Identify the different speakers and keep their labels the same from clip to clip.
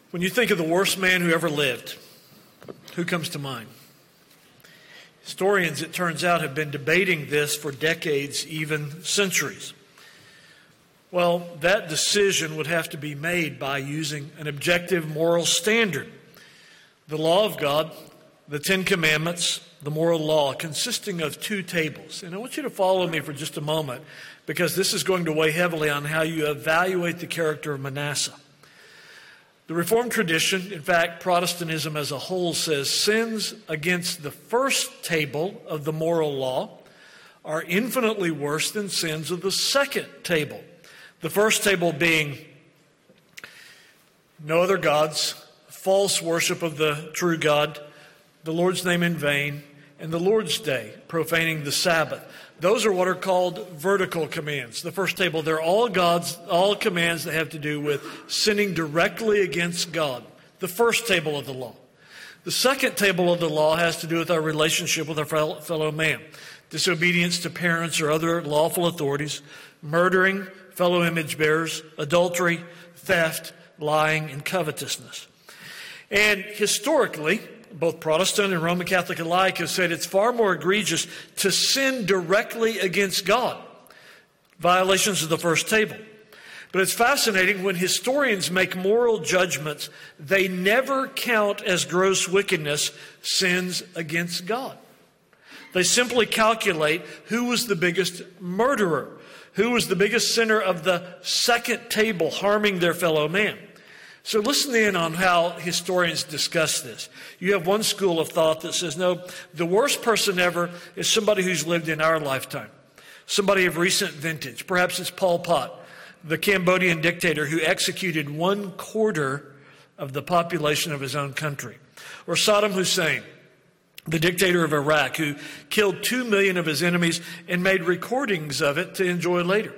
Speaker 1: When you think of the worst man who ever lived, who comes to mind? Historians, it turns out, have been debating this for decades, even centuries. Well, that decision would have to be made by using an objective moral standard. The law of God, the Ten Commandments, the moral law, consisting of two tables. And I want you to follow me for just a moment, because this is going to weigh heavily on how you evaluate the character of Manasseh. The Reformed tradition, in fact, Protestantism as a whole, says sins against the first table of the moral law are infinitely worse than sins of the second table. The first table being no other gods, false worship of the true God, the Lord's name in vain, and the Lord's day, profaning the Sabbath. Those are what are called vertical commands. The first table, they're all commands that have to do with sinning directly against God. The first table of the law. The second table of the law has to do with our relationship with our fellow man. Disobedience to parents or other lawful authorities, murdering fellow image bearers, adultery, theft, lying, and covetousness. And historically, both Protestant and Roman Catholic alike have said it's far more egregious to sin directly against God. Violations of the first table. But it's fascinating, when historians make moral judgments, they never count as gross wickedness sins against God. They simply calculate who was the biggest murderer, who was the biggest sinner of the second table, harming their fellow man. So listen in on how historians discuss this. You have one school of thought that says, no, the worst person ever is somebody who's lived in our lifetime, somebody of recent vintage. Perhaps it's Pol Pot, the Cambodian dictator who executed 1/4 of the population of his own country. Or Saddam Hussein, the dictator of Iraq, who killed 2 million of his enemies and made recordings of it to enjoy later.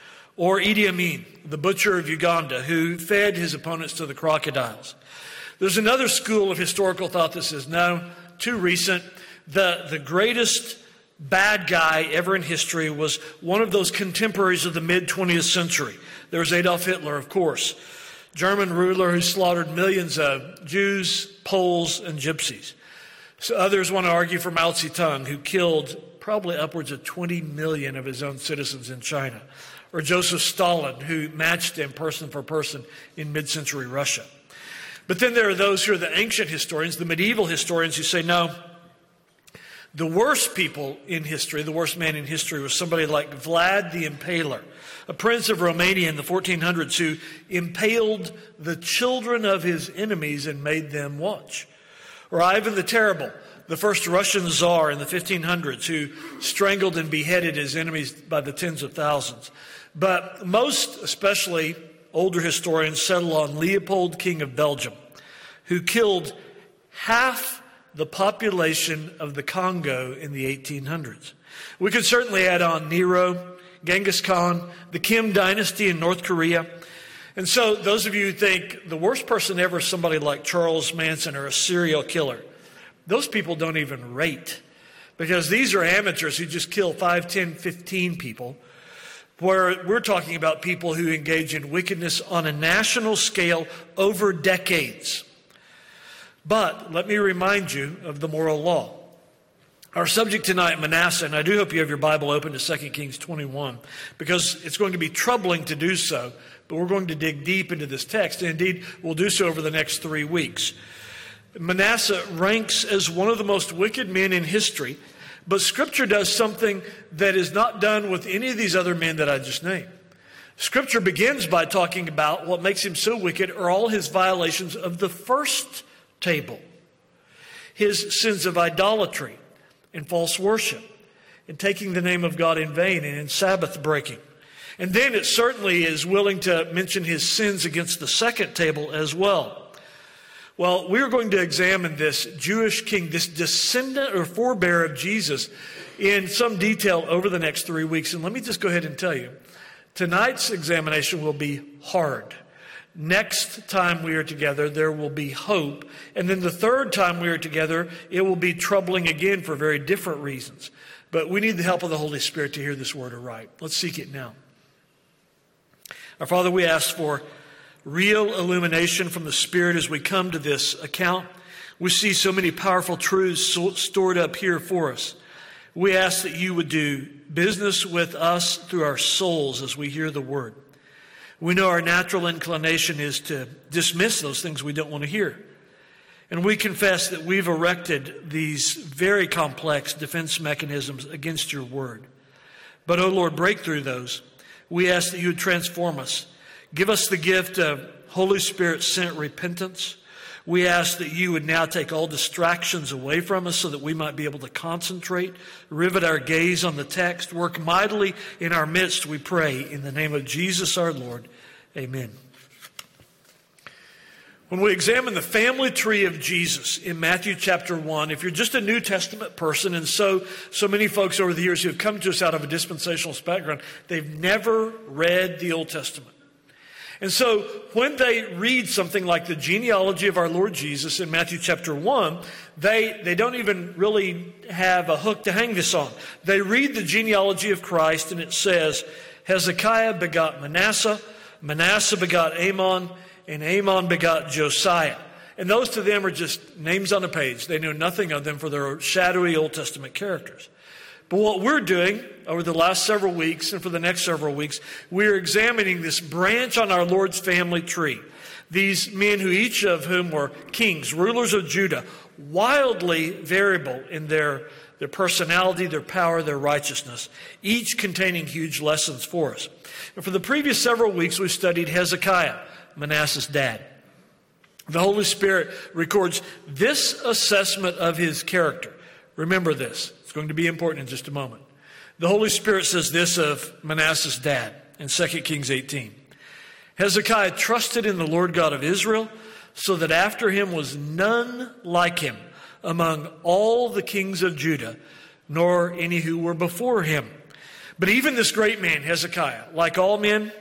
Speaker 1: Or Idi Amin, the butcher of Uganda, who fed his opponents to the crocodiles. There's another school of historical thought that says, no, too recent. The greatest bad guy ever in history was one of those contemporaries of the mid-20th century. There was Adolf Hitler, of course, German ruler who slaughtered millions of Jews, Poles, and Gypsies. So others want to argue for Mao Zedong, who killed probably upwards of 20 million of his own citizens in China. Or Joseph Stalin, who matched him person for person in mid-century Russia. But then there are those who are the ancient historians, the medieval historians, who say, no, the worst people in history, the worst man in history was somebody like Vlad the Impaler, a prince of Romania in the 1400s who impaled the children of his enemies and made them watch. Or Ivan the Terrible, the first Russian czar in the 1500s who strangled and beheaded his enemies by the tens of thousands. But most, especially older historians, settle on Leopold, King of Belgium, who killed half the population of the Congo in the 1800s. We could certainly add on Nero, Genghis Khan, the Kim dynasty in North Korea. And so those of you who think the worst person ever is somebody like Charles Manson or a serial killer, those people don't even rate, because these are amateurs who just kill 5, 10, 15 people, where we're talking about people who engage in wickedness on a national scale over decades. But let me remind you of the moral law. Our subject tonight, Manasseh, and I do hope you have your Bible open to 2 Kings 21, because it's going to be troubling to do so, but we're going to dig deep into this text, and indeed we'll do so over the next 3 weeks. Manasseh ranks as one of the most wicked men in history, but Scripture does something that is not done with any of these other men that I just named. Scripture begins by talking about what makes him so wicked are all his violations of the first table. His sins of idolatry and false worship, and taking the name of God in vain, and in Sabbath breaking. And then it certainly is willing to mention his sins against the second table as well. Well, we're going to examine this Jewish king, this descendant or forebear of Jesus, in some detail over the next 3 weeks. And let me just go ahead and tell you, tonight's examination will be hard. Next time we are together, there will be hope. And then the third time we are together, it will be troubling again for very different reasons. But we need the help of the Holy Spirit to hear this word aright. Let's seek it now. Our Father, we ask for real illumination from the Spirit as we come to this account. We see so many powerful truths stored up here for us. We ask that you would do business with us through our souls as we hear the word. We know our natural inclination is to dismiss those things we don't want to hear. And we confess that we've erected these very complex defense mechanisms against your word. But, oh Lord, break through those. We ask that you would transform us. Give us the gift of Holy Spirit-sent repentance. We ask that you would now take all distractions away from us so that we might be able to concentrate, rivet our gaze on the text, work mightily in our midst, we pray, in the name of Jesus our Lord. Amen. When we examine the family tree of Jesus in Matthew chapter 1, if you're just a New Testament person, and so many folks over the years who have come to us out of a dispensationalist background, they've never read the Old Testament. And so when they read something like the genealogy of our Lord Jesus in Matthew chapter 1, they don't even really have a hook to hang this on. They read the genealogy of Christ, and it says, Hezekiah begot Manasseh, Manasseh begot Amon, and Amon begot Josiah. And those to them are just names on a page. They know nothing of them, for their shadowy Old Testament characters. But what we're doing over the last several weeks and for the next several weeks, we're examining this branch on our Lord's family tree. These men who each of whom were kings, rulers of Judah, wildly variable in their personality, their power, their righteousness, each containing huge lessons for us. And for the previous several weeks, we studied Hezekiah, Manasseh's dad. The Holy Spirit records this assessment of his character. Remember this. It's going to be important in just a moment. The Holy Spirit says this of Manasseh's dad in 2 Kings 18. Hezekiah trusted in the Lord God of Israel, so that after him was none like him among all the kings of Judah, nor any who were before him. But even this great man, Hezekiah, like all men,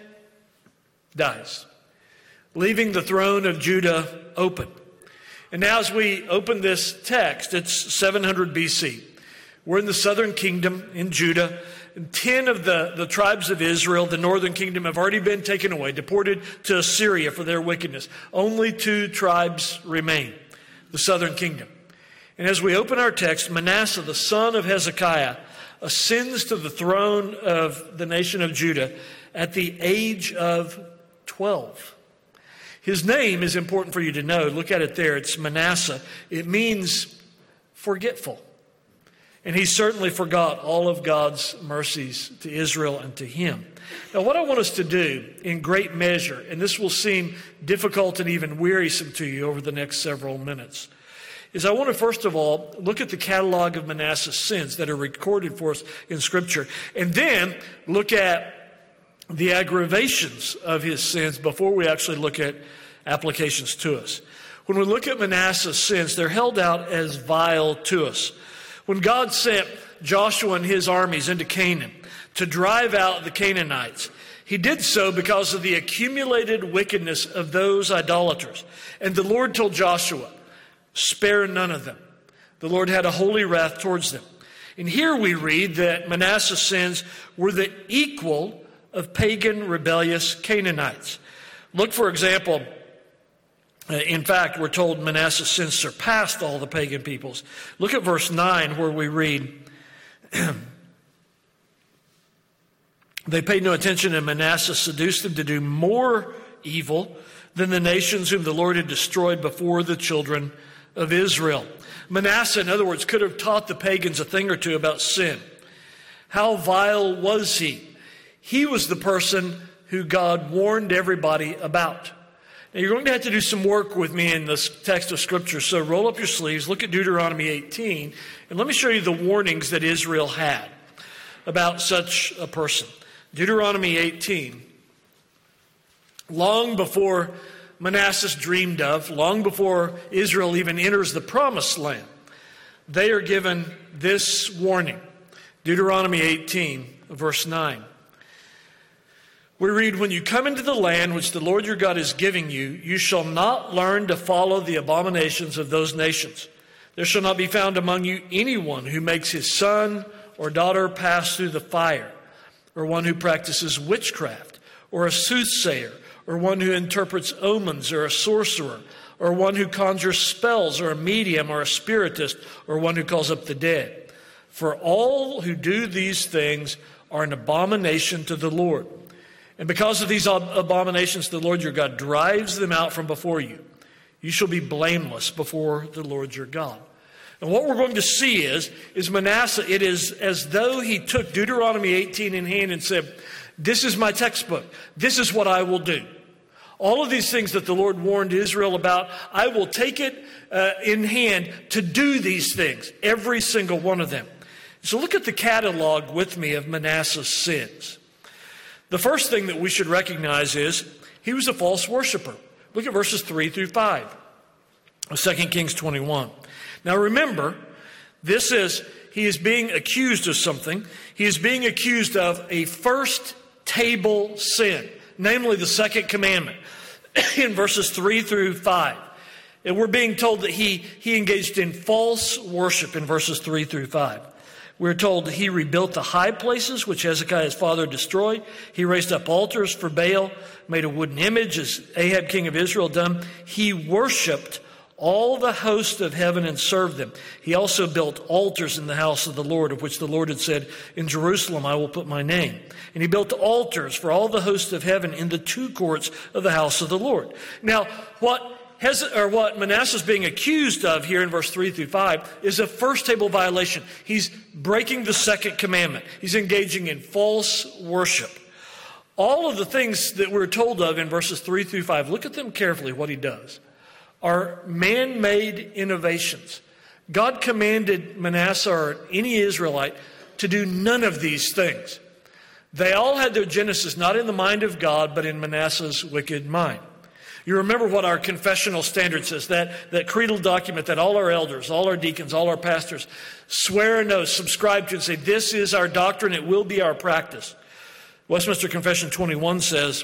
Speaker 1: dies, leaving the throne of Judah open. And now as we open this text, it's 700 BC. We're in the southern kingdom in Judah. 10 of the tribes of Israel, the northern kingdom, have already been taken away, deported to Assyria for their wickedness. Only 2 tribes remain, the southern kingdom. And as we open our text, Manasseh, the son of Hezekiah, ascends to the throne of the nation of Judah at the age of 12. His name is important for you to know. Look at it there. It's Manasseh. It means forgetful. And he certainly forgot all of God's mercies to Israel and to him. Now, what I want us to do in great measure, and this will seem difficult and even wearisome to you over the next several minutes, is I want to first of all look at the catalog of Manasseh's sins that are recorded for us in Scripture, and then look at the aggravations of his sins before we actually look at applications to us. When we look at Manasseh's sins, they're held out as vile to us. When God sent Joshua and his armies into Canaan to drive out the Canaanites, he did so because of the accumulated wickedness of those idolaters. And the Lord told Joshua, spare none of them. The Lord had a holy wrath towards them. And here we read that Manasseh's sins were the equal of pagan rebellious Canaanites. Look, for example, in fact, we're told Manasseh's sins surpassed all the pagan peoples. Look at verse 9 where we read, they paid no attention, and Manasseh seduced them to do more evil than the nations whom the Lord had destroyed before the children of Israel. Manasseh, in other words, could have taught the pagans a thing or two about sin. How vile was he? He was the person who God warned everybody about. Now, you're going to have to do some work with me in this text of Scripture, so roll up your sleeves, look at Deuteronomy 18, and let me show you the warnings that Israel had about such a person. Deuteronomy 18, long before Manasseh dreamed of, long before Israel even enters the promised land, they are given this warning. Deuteronomy 18, verse 9. We read, when you come into the land which the Lord your God is giving you, you shall not learn to follow the abominations of those nations. There shall not be found among you anyone who makes his son or daughter pass through the fire, or one who practices witchcraft, or a soothsayer, or one who interprets omens, or a sorcerer, or one who conjures spells, or a medium, or a spiritist, or one who calls up the dead. For all who do these things are an abomination to the Lord. And because of these abominations, the Lord your God drives them out from before you. You shall be blameless before the Lord your God. And what we're going to see is Manasseh, it is as though he took Deuteronomy 18 in hand and said, this is my textbook. This is what I will do. All of these things that the Lord warned Israel about, I will take it in hand to do these things, every single one of them. So look at the catalog with me of Manasseh's sins. The first thing that we should recognize is he was a false worshiper. Look at verses 3 through 5 of 2 Kings 21. Now remember, he is being accused of something. He is being accused of a first table sin, namely the second commandment in verses 3 through 5. And we're being told that he engaged in false worship in verses 3 through 5. We're told that he rebuilt the high places which Hezekiah his father destroyed. He raised up altars for Baal, made a wooden image as Ahab king of Israel done. He worshipped all the host of heaven and served them. He also built altars in the house of the Lord, of which the Lord had said, in Jerusalem I will put my name. And he built altars for all the host of heaven in the two courts of the house of the Lord. Now, what Manasseh is being accused of here in verse 3 through 5 is a first table violation. He's breaking the second commandment. He's engaging in false worship. All of the things that we're told of in verses 3 through 5, look at them carefully, what he does, are man-made innovations. God commanded Manasseh or any Israelite to do none of these things. They all had their genesis not in the mind of God, but in Manasseh's wicked mind. You remember what our confessional standard says, that creedal document that all our elders, all our deacons, all our pastors swear and oath, subscribe to and say, this is our doctrine, it will be our practice. Westminster Confession 21 says,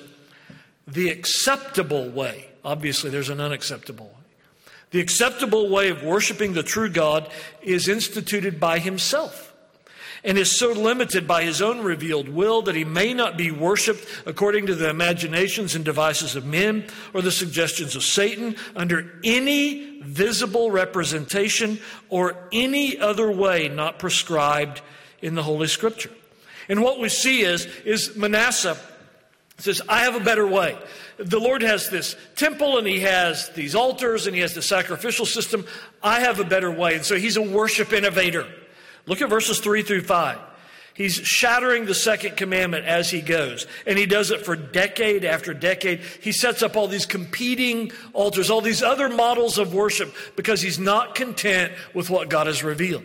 Speaker 1: the acceptable way, obviously there's an unacceptable way, the acceptable way of worshiping the true God is instituted by himself, and is so limited by his own revealed will that he may not be worshipped according to the imaginations and devices of men or the suggestions of Satan under any visible representation or any other way not prescribed in the Holy Scripture. And what we see is Manasseh says, I have a better way. The Lord has this temple and he has these altars and he has the sacrificial system. I have a better way. And so he's a worship innovator. Look at verses 3 through 5. He's shattering the second commandment as he goes. And he does it for decade after decade. He sets up all these competing altars, all these other models of worship because he's not content with what God has revealed.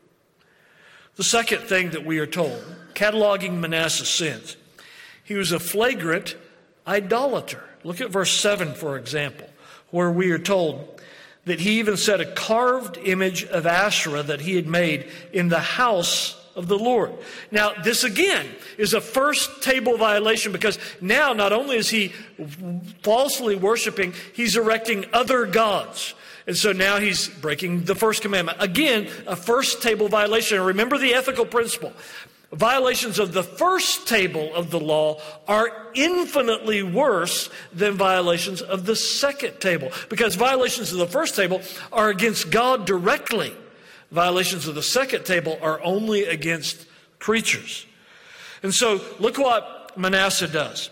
Speaker 1: The second thing that we are told, cataloging Manasseh's sins, he was a flagrant idolater. Look at verse 7, for example, where we are told that he even set a carved image of Asherah that he had made in the house of the Lord. Now, this again is a first table violation because now not only is he falsely worshiping, he's erecting other gods. And so now he's breaking the first commandment. Again, a first table violation. And remember the ethical principle. Violations of the first table of the law are infinitely worse than violations of the second table, because violations of the first table are against God directly. Violations of the second table are only against creatures. And so look what Manasseh does.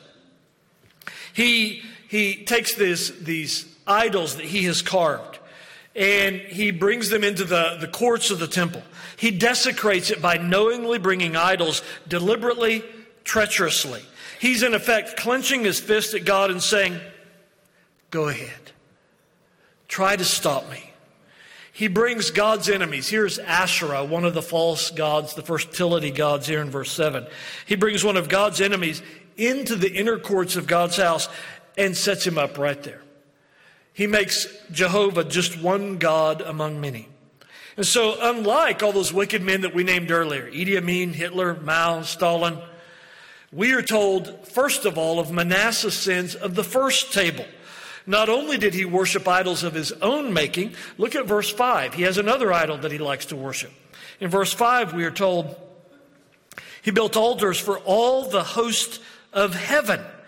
Speaker 1: He takes these idols that he has carved and he brings them into the courts of the temple. He desecrates it by knowingly bringing idols deliberately, treacherously. He's in effect clenching his fist at God and saying, go ahead. Try to stop me. He brings God's enemies. Here's Asherah, one of the false gods, the fertility gods here in verse 7. He brings one of God's enemies into the inner courts of God's house and sets him up right there. He makes Jehovah just one God among many. And so unlike all those wicked men that we named earlier, Idi Amin, Hitler, Mao, Stalin, we are told, first of all, of Manasseh's sins of the first table. Not only did he worship idols of his own making, look at verse 5. He has another idol that he likes to worship. In verse 5, we are told, he built altars for all the host of heaven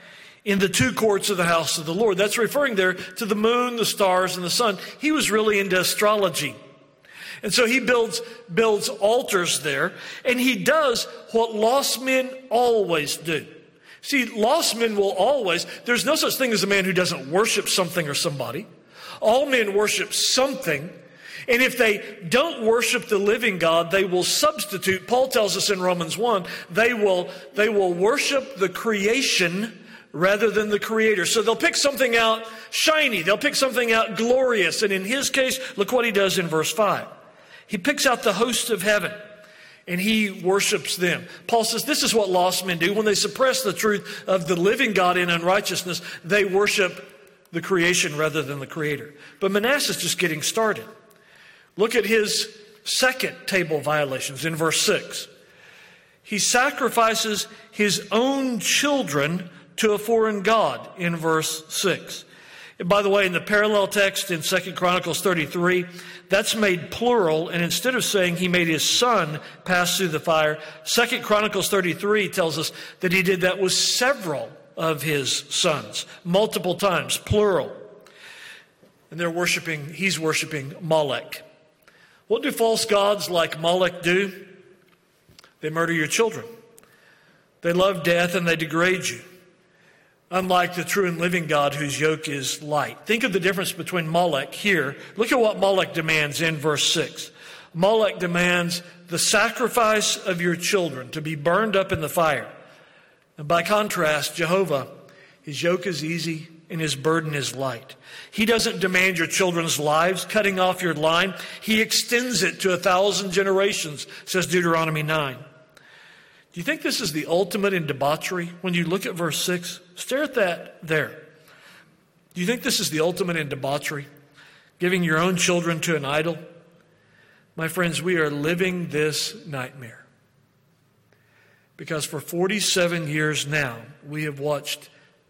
Speaker 1: in the two courts of the house of the Lord. That's referring there to the moon, the stars, and the sun. He was really into astrology. And so he builds altars there, and he does what lost men always do. See, lost men will always, there's no such thing as a man who doesn't worship something or somebody. All men worship something. And if they don't worship the living God, they will substitute. Paul tells us in Romans 1, they will worship the creation rather than the Creator. So they'll pick something out shiny. They'll pick something out glorious. And in his case, look what he does in verse 5. He picks out the host of heaven, and he worships them. Paul says this is what lost men do. When they suppress the truth of the living God in unrighteousness, they worship the creation rather than the Creator. But Manasseh's just getting started. Look at his second table violations in verse 6. He sacrifices his own children to a foreign god in verse 6. And by the way, in the parallel text in 2 Chronicles 33, that's made plural, and instead of saying he made his son pass through the fire, 2 Chronicles 33 tells us that he did that with several of his sons, multiple times, plural. And he's worshiping Molech. What do false gods like Molech do? They murder your children. They love death and they degrade you. Unlike the true and living God whose yoke is light. Think of the difference between Molech here. Look at what Molech demands in verse 6. Molech demands the sacrifice of your children to be burned up in the fire. And by contrast, Jehovah, his yoke is easy and his burden is light. He doesn't demand your children's lives, cutting off your line. He extends it to 1,000 generations, says Deuteronomy 9. Do you think this is the ultimate in debauchery? When you look at verse 6, stare at that there. Do you think this is the ultimate in debauchery? Giving your own children to an idol? My friends, we are living this nightmare. Because for 47 years now, we have watched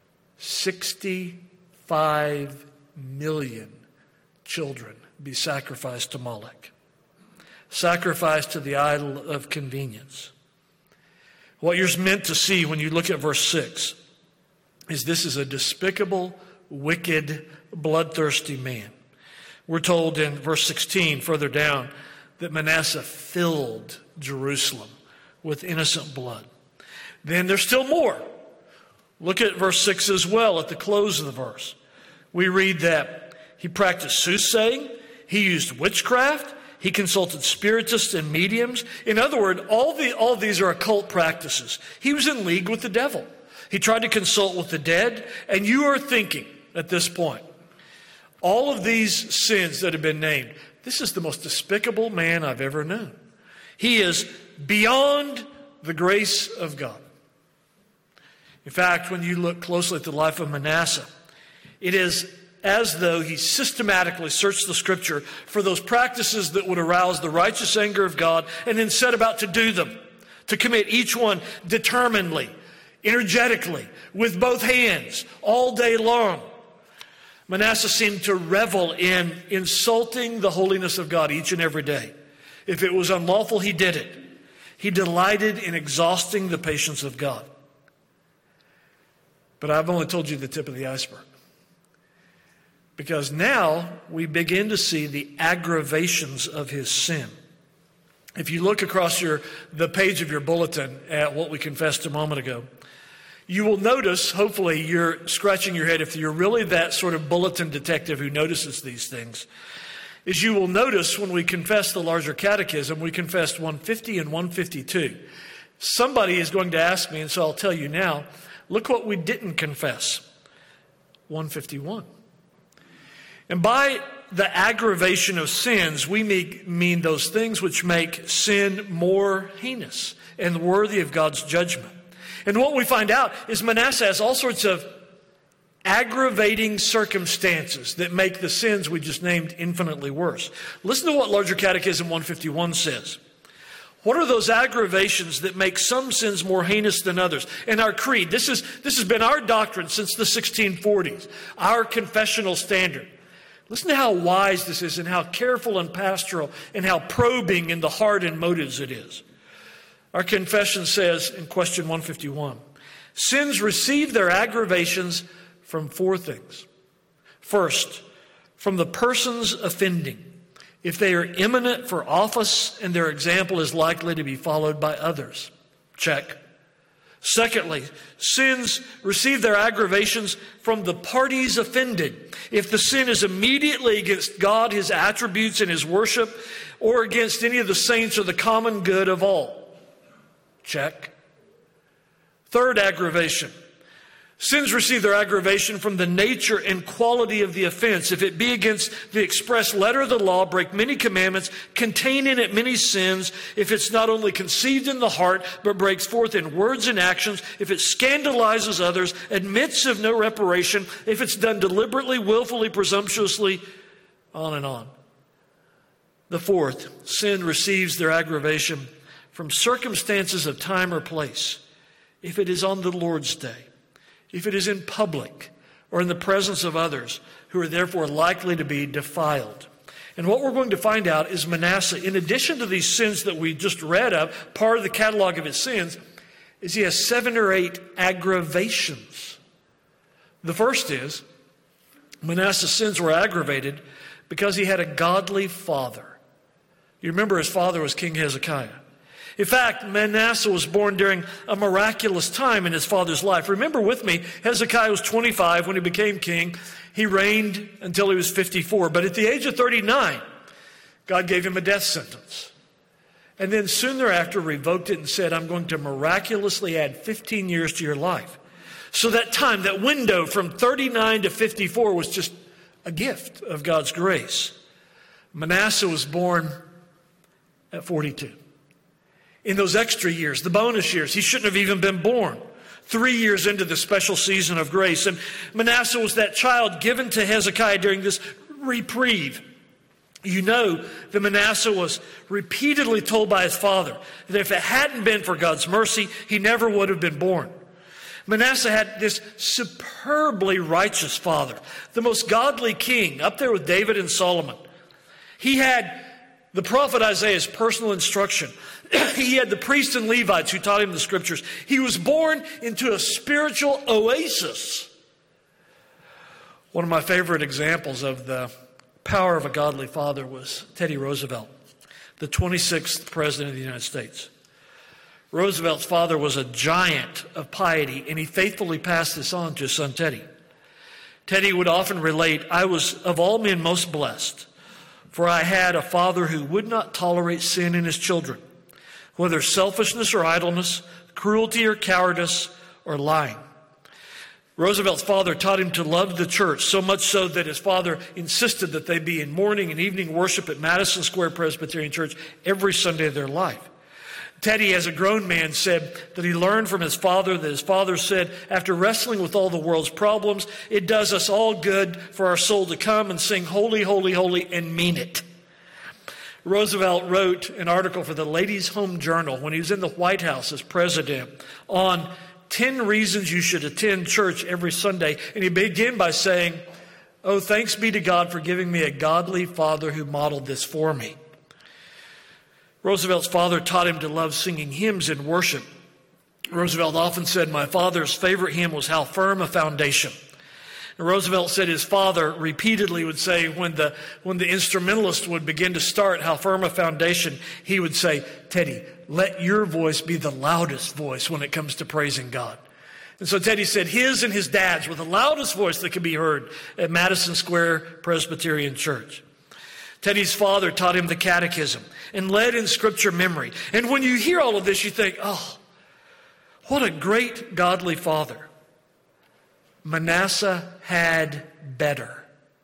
Speaker 1: 65 million children be sacrificed to Molech. Sacrificed to the idol of convenience. What you're meant to see when you look at verse 6 is this is a despicable, wicked, bloodthirsty man. We're told in verse 16, further down, that Manasseh filled Jerusalem with innocent blood. Then there's still more. Look at verse 6 as well, at the close of the verse. We read that he practiced soothsaying, he used witchcraft, he consulted spiritists and mediums. In other words, all these are occult practices. He was in league with the devil. He tried to consult with the dead. And you are thinking at this point, all of these sins that have been named, this is the most despicable man I've ever known. He is beyond the grace of God. In fact, when you look closely at the life of Manasseh, it is as though he systematically searched the Scripture for those practices that would arouse the righteous anger of God and then set about to do them, to commit each one determinedly, energetically, with both hands, all day long. Manasseh seemed to revel in insulting the holiness of God each and every day. If it was unlawful, he did it. He delighted in exhausting the patience of God. But I've only told you the tip of the iceberg. Because now we begin to see the aggravations of his sin. If you look across the page of your bulletin at what we confessed a moment ago, you will notice, hopefully you're scratching your head if you're really that sort of bulletin detective who notices these things, is you will notice when we confess the larger catechism, we confessed 150 and 152. Somebody is going to ask me, and so I'll tell you now, look what we didn't confess, 151. And by the aggravation of sins, we mean those things which make sin more heinous and worthy of God's judgment. And what we find out is Manasseh has all sorts of aggravating circumstances that make the sins we just named infinitely worse. Listen to what Larger Catechism 151 says. What are those aggravations that make some sins more heinous than others? In our creed, this has been our doctrine since the 1640s, our confessional standard. Listen to how wise this is and how careful and pastoral and how probing in the heart and motives it is. Our confession says in question 151, Sins receive their aggravations from four things. First, from the persons offending, if they are eminent for office and their example is likely to be followed by others. Check. Secondly, sins receive their aggravations from the parties offended. If the sin is immediately against God, His attributes, and His worship, or against any of the saints or the common good of all. Check. Third aggravation. Sins receive their aggravation from the nature and quality of the offense. If it be against the express letter of the law, break many commandments, contain in it many sins, if it's not only conceived in the heart, but breaks forth in words and actions, if it scandalizes others, admits of no reparation, if it's done deliberately, willfully, presumptuously, on and on. The fourth, sin receives their aggravation from circumstances of time or place. If it is on the Lord's day, if it is in public or in the presence of others who are therefore likely to be defiled. And what we're going to find out is Manasseh, in addition to these sins that we just read of, part of the catalog of his sins, is he has 7 or 8 aggravations. The first is, Manasseh's sins were aggravated because he had a godly father. You remember his father was King Hezekiah. In fact, Manasseh was born during a miraculous time in his father's life. Remember with me, Hezekiah was 25 when he became king. He reigned until he was 54. But at the age of 39, God gave him a death sentence. And then soon thereafter revoked it and said, I'm going to miraculously add 15 years to your life. So that time, that window from 39 to 54 was just a gift of God's grace. Manasseh was born at 42. In those extra years, the bonus years, he shouldn't have even been born. 3 years into the special season of grace. And Manasseh was that child given to Hezekiah during this reprieve. You know that Manasseh was repeatedly told by his father that if it hadn't been for God's mercy, he never would have been born. Manasseh had this superbly righteous father, the most godly king, up there with David and Solomon. He had the prophet Isaiah's personal instruction. He had the priests and Levites who taught him the scriptures. He was born into a spiritual oasis. One of my favorite examples of the power of a godly father was Teddy Roosevelt, the 26th president of the United States. Roosevelt's father was a giant of piety, and he faithfully passed this on to his son Teddy. Teddy would often relate, I was of all men most blessed, for I had a father who would not tolerate sin in his children, whether selfishness or idleness, cruelty or cowardice, or lying. Roosevelt's father taught him to love the church, so much so that his father insisted that they be in morning and evening worship at Madison Square Presbyterian Church every Sunday of their life. Teddy, as a grown man, said that he learned from his father that his father said, after wrestling with all the world's problems, it does us all good for our soul to come and sing holy, holy, holy, and mean it. Roosevelt wrote an article for the Ladies' Home Journal when he was in the White House as president on 10 reasons you should attend church every Sunday. And he began by saying, oh, thanks be to God for giving me a godly father who modeled this for me. Roosevelt's father taught him to love singing hymns in worship. Roosevelt often said, my father's favorite hymn was How Firm a Foundation. And Roosevelt said his father repeatedly would say when the instrumentalist would begin to start How Firm a Foundation, he would say, Teddy, let your voice be the loudest voice when it comes to praising God. And so Teddy said his and his dad's were the loudest voice that could be heard at Madison Square Presbyterian Church. Teddy's father taught him the catechism and led in scripture memory. And when you hear all of this, you think, oh, what a great godly father. Manasseh had better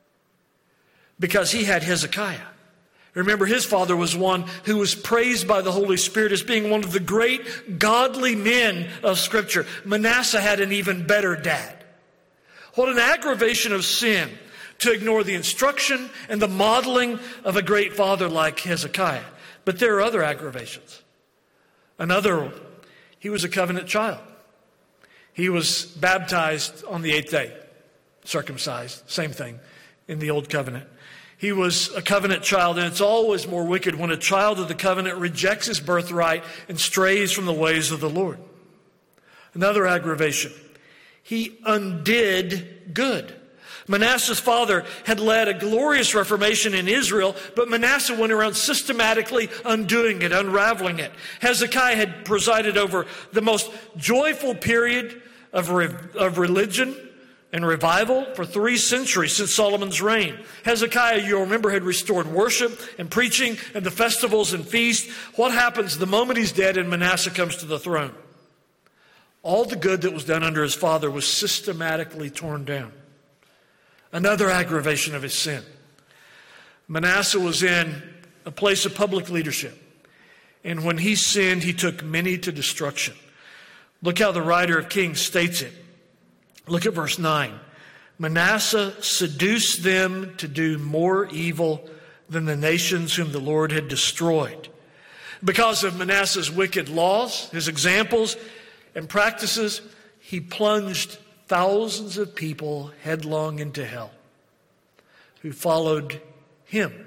Speaker 1: because he had Hezekiah. Remember, his father was one who was praised by the Holy Spirit as being one of the great godly men of Scripture. Manasseh had an even better dad. What an aggravation of sin to ignore the instruction and the modeling of a great father like Hezekiah. But there are other aggravations. Another, he was a covenant child. He was baptized on the 8th day, circumcised, same thing in the Old Covenant. He was a covenant child, and it's always more wicked when a child of the covenant rejects his birthright and strays from the ways of the Lord. Another aggravation. He undid good. Manasseh's father had led a glorious reformation in Israel, but Manasseh went around systematically undoing it, unraveling it. Hezekiah had presided over the most joyful period of religion and revival for 3 centuries since Solomon's reign. Hezekiah, you'll remember, had restored worship and preaching and the festivals and feasts. What happens the moment he's dead and Manasseh comes to the throne? All the good that was done under his father was systematically torn down. Another aggravation of his sin. Manasseh was in a place of public leadership, and when he sinned, he took many to destruction. Look how the writer of Kings states it. Look at verse 9. Manasseh seduced them to do more evil than the nations whom the Lord had destroyed. Because of Manasseh's wicked laws, his examples and practices, he plunged thousands of people headlong into hell who followed him.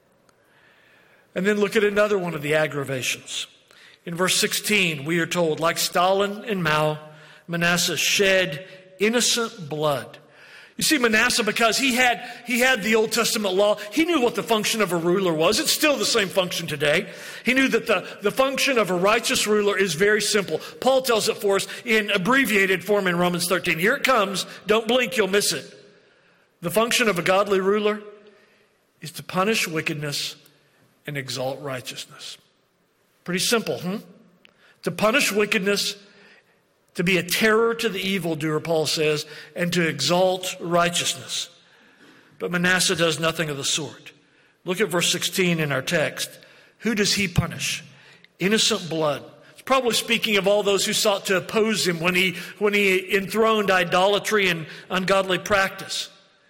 Speaker 1: And then look at another one of the aggravations. In verse 16, we are told, like Stalin and Mao, Manasseh shed innocent blood. You see, Manasseh, because he had the Old Testament law, he knew what the function of a ruler was. It's still the same function today. He knew that the function of a righteous ruler is very simple. Paul tells it for us in abbreviated form in Romans 13. Here it comes. Don't blink, you'll miss it. The function of a godly ruler is to punish wickedness and exalt righteousness. Pretty simple, To punish wickedness, to be a terror to the evildoer, Paul says, and to exalt righteousness. But Manasseh does nothing of the sort. Look at verse 16 in our text. Who does he punish? Innocent blood. It's probably speaking of all those who sought to oppose him when he enthroned idolatry and ungodly practice.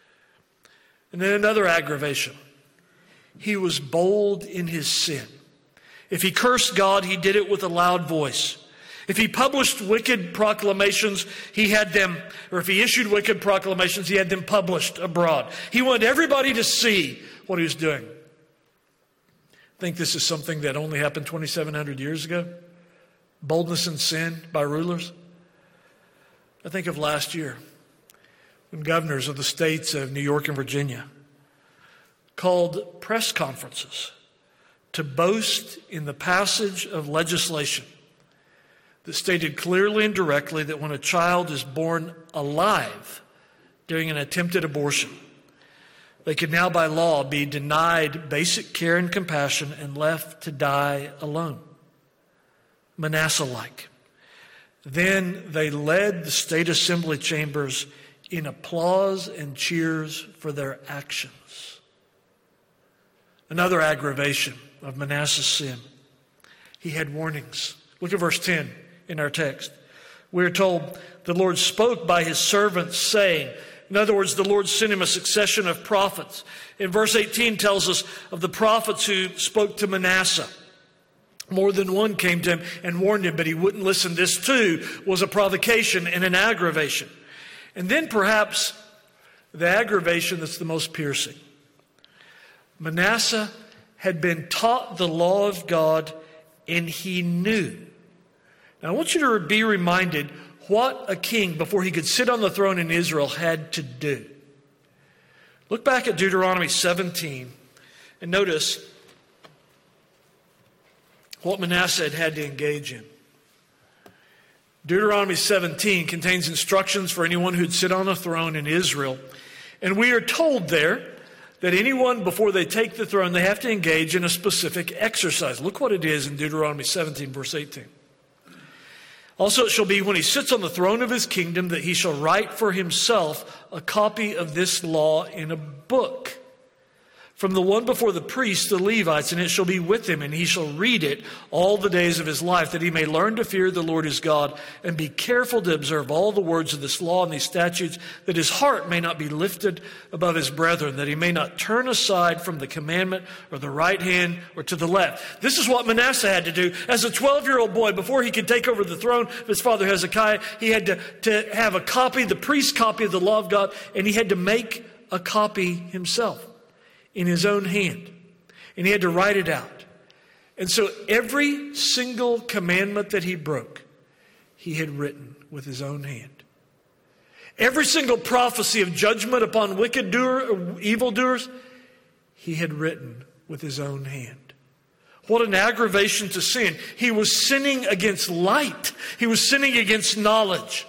Speaker 1: And then another aggravation. He was bold in his sin. If he cursed God, he did it with a loud voice. If he published wicked proclamations, if he issued wicked proclamations, he had them published abroad. He wanted everybody to see what he was doing. I think this is something that only happened 2,700 years ago. Boldness in sin by rulers. I think of last year when governors of the states of New York and Virginia called press conferences to boast in the passage of legislation that stated clearly and directly that when a child is born alive during an attempted abortion, they could now by law be denied basic care and compassion and left to die alone. Manasseh-like. Then they led the state assembly chambers in applause and cheers for their actions. Another aggravation of Manasseh's sin. He had warnings. Look at verse 10 in our text. We are told the Lord spoke by his servants saying, in other words, the Lord sent him a succession of prophets. In verse 18 tells us of the prophets who spoke to Manasseh. More than one came to him and warned him, but he wouldn't listen. This too was a provocation and an aggravation. And then perhaps the aggravation that's the most piercing. Manasseh had been taught the law of God and he knew. Now I want you to be reminded what a king, before he could sit on the throne in Israel, had to do. Look back at Deuteronomy 17 and notice what Manasseh had to engage in. Deuteronomy 17 contains instructions for anyone who'd sit on a throne in Israel. And we are told there that anyone, before they take the throne, they have to engage in a specific exercise. Look what it is in Deuteronomy 17, verse 18. Also it shall be when he sits on the throne of his kingdom that he shall write for himself a copy of this law in a book from the one before the priests, the Levites, and it shall be with him, and he shall read it all the days of his life, that he may learn to fear the Lord his God, and be careful to observe all the words of this law and these statutes, that his heart may not be lifted above his brethren, that he may not turn aside from the commandment or the right hand or to the left. This is what Manasseh had to do. As a 12-year-old boy, before he could take over the throne of his father Hezekiah, he had to have a copy, the priest's copy of the law of God, and he had to make a copy himself in his own hand. And he had to write it out. And so every single commandment that he broke, he had written with his own hand. Every single prophecy of judgment upon evildoers, he had written with his own hand. What an aggravation to sin. He was sinning against light. He was sinning against knowledge.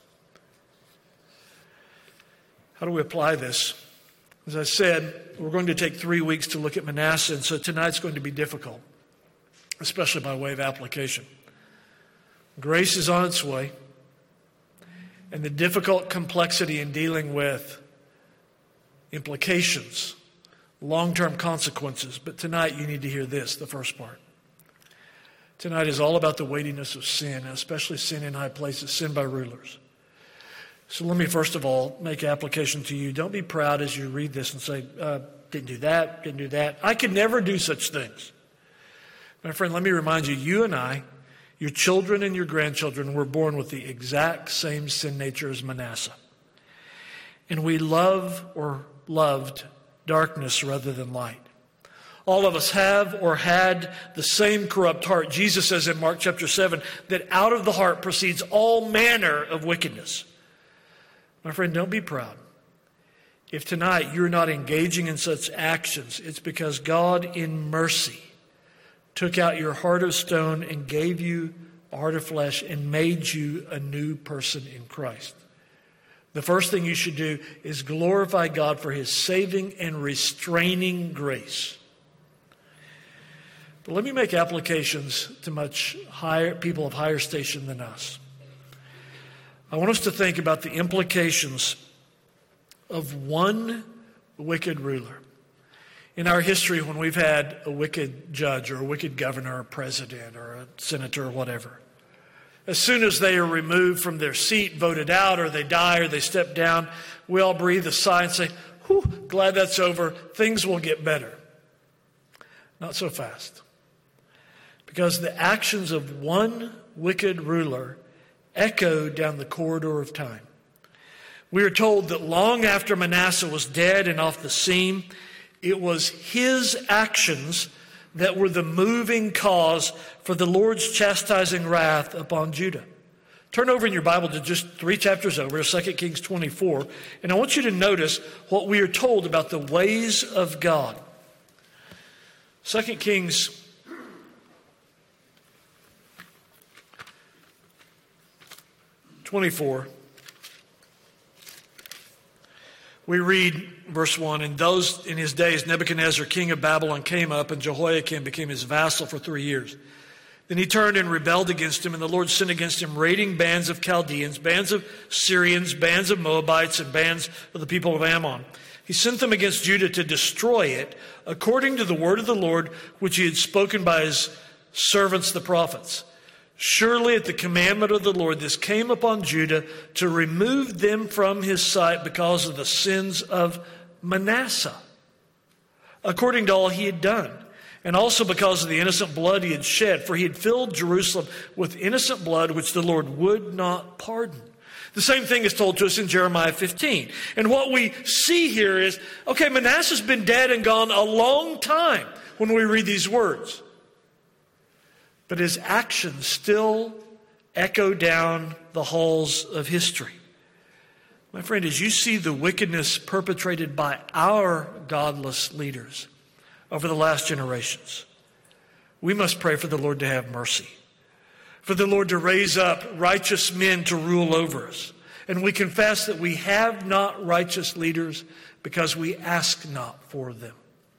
Speaker 1: How do we apply this? As I said, we're going to take 3 weeks to look at Manasseh, and so tonight's going to be difficult, especially by way of application. Grace is on its way, and the difficult complexity in dealing with implications, long-term consequences. But tonight you need to hear this, the first part. Tonight is all about the weightiness of sin, especially sin in high places, sin by rulers. So let me first of all make application to you. Don't be proud as you read this and say, didn't do that. I could never do such things. My friend, let me remind you, you and I, your children and your grandchildren were born with the exact same sin nature as Manasseh. And we love or loved darkness rather than light. All of us have or had the same corrupt heart. Jesus says in Mark chapter 7 that out of the heart proceeds all manner of wickedness. My friend, don't be proud. If tonight you're not engaging in such actions, it's because God in mercy took out your heart of stone and gave you a heart of flesh and made you a new person in Christ. The first thing you should do is glorify God for his saving and restraining grace. But let me make applications to much higher people of higher station than us. I want us to think about the implications of one wicked ruler. In our history, when we've had a wicked judge or a wicked governor or president or a senator or whatever, as soon as they are removed from their seat, voted out, or they die, or they step down, we all breathe a sigh and say, whew, glad that's over. Things will get better. Not so fast. Because the actions of one wicked ruler echo down the corridor of time. We are told that long after Manasseh was dead and off the scene, it was his actions that were the moving cause for the Lord's chastising wrath upon Judah. Turn over in your Bible to just 3 chapters over, 2 Kings 24, and I want you to notice what we are told about the ways of God. 2 Kings 24. We read verse 1, in his days Nebuchadnezzar, king of Babylon, came up, and Jehoiakim became his vassal for 3 years. Then he turned and rebelled against him, and the Lord sent against him raiding bands of Chaldeans, bands of Syrians, bands of Moabites, and bands of the people of Ammon. He sent them against Judah to destroy it, according to the word of the Lord, which he had spoken by his servants the prophets. Surely at the commandment of the Lord this came upon Judah to remove them from his sight because of the sins of Manasseh, according to all he had done, and also because of the innocent blood he had shed, for he had filled Jerusalem with innocent blood which the Lord would not pardon. The same thing is told to us in Jeremiah 15. And what we see here is, okay, Manasseh's been dead and gone a long time when we read these words. But his actions still echo down the halls of history. My friend, as you see the wickedness perpetrated by our godless leaders over the last generations, we must pray for the Lord to have mercy, for the Lord to raise up righteous men to rule over us. And we confess that we have not righteous leaders because we ask not for them.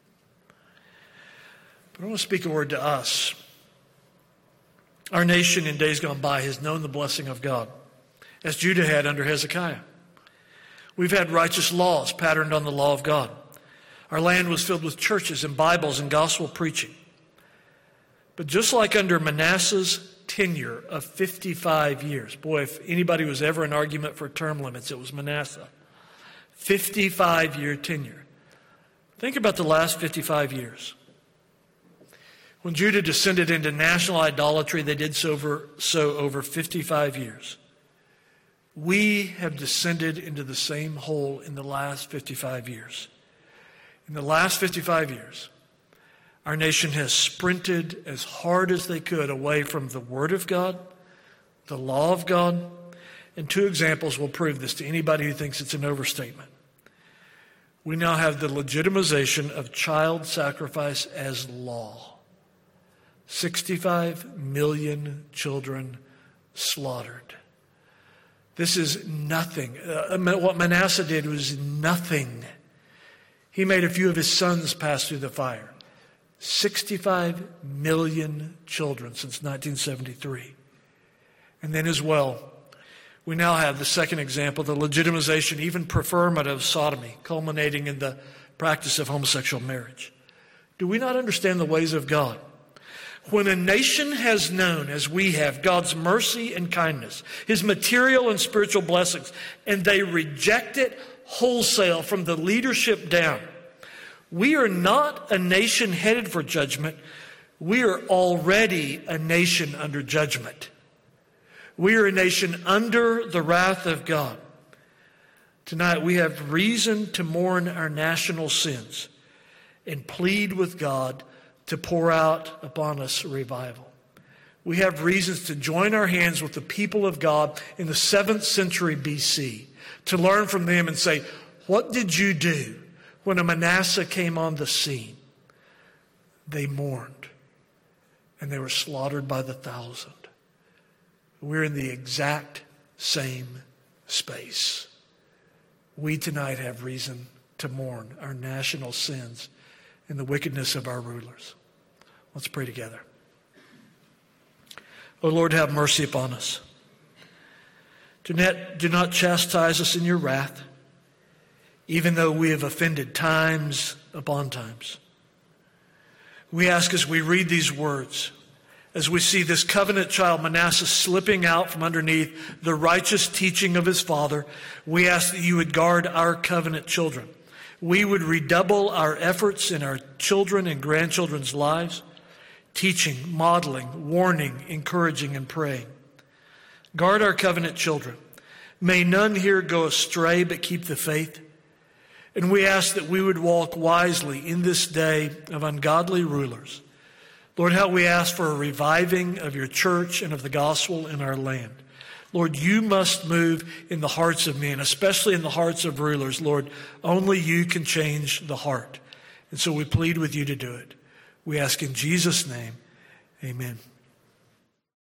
Speaker 1: But I want to speak a word to us. Our nation in days gone by has known the blessing of God, as Judah had under Hezekiah. We've had righteous laws patterned on the law of God. Our land was filled with churches and Bibles and gospel preaching. But just like under Manasseh's tenure of 55 years, boy, if anybody was ever an argument for term limits, it was Manasseh. 55-year tenure. Think about the last 55 years. When Judah descended into national idolatry, they did so over 55 years. We have descended into the same hole in the last 55 years. In the last 55 years, our nation has sprinted as hard as they could away from the Word of God, the law of God, And 2 examples will prove this to anybody who thinks it's an overstatement. We now have the legitimization of child sacrifice as law. 65 million children slaughtered. This is nothing. What Manasseh did was nothing. He made a few of his sons pass through the fire. 65 million children since 1973. And then as well, we now have the second example, the legitimization, even preferment of sodomy, culminating in the practice of homosexual marriage. Do we not understand the ways of God? When a nation has known, as we have, God's mercy and kindness, His material and spiritual blessings, and they reject it wholesale from the leadership down, we are not a nation headed for judgment. We are already a nation under judgment. We are a nation under the wrath of God. Tonight we have reason to mourn our national sins and plead with God to pour out upon us revival. We have reasons to join our hands with the people of God in the 7th century BC, to learn from them and say, what did you do when a Manasseh came on the scene? They mourned, and they were slaughtered by the thousand. We're in the exact same space. We tonight have reason to mourn our national sins and the wickedness of our rulers. Let's pray together. O Lord, have mercy upon us. Do not chastise us in your wrath, even though we have offended times upon times. We ask as we read these words, as we see this covenant child Manasseh slipping out from underneath the righteous teaching of his father, we ask that you would guard our covenant children. We would redouble our efforts in our children and grandchildren's lives, teaching, modeling, warning, encouraging, and praying. Guard our covenant children. May none here go astray but keep the faith. And we ask that we would walk wisely in this day of ungodly rulers. Lord, how we ask for a reviving of your church and of the gospel in our land. Lord, you must move in the hearts of men, especially in the hearts of rulers. Lord, only you can change the heart. And so we plead with you to do it. We ask in Jesus' name, amen.